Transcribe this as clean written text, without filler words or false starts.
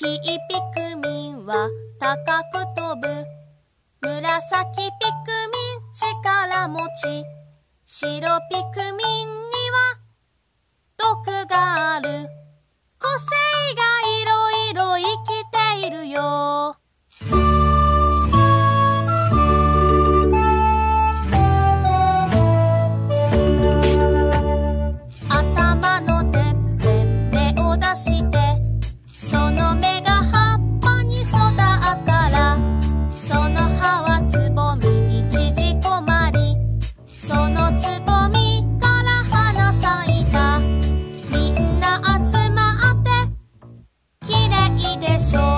ピクミンは高く飛ぶ。紫ピクミン力持ち。白ピクミンには毒がある。個性がいろいろ生きているよ。頭のてっぺん目を出して、その目が葉っぱに育ったら、その葉はつぼみに縮こまり、そのつぼみから花咲いた。みんな集まってきれいでしょ。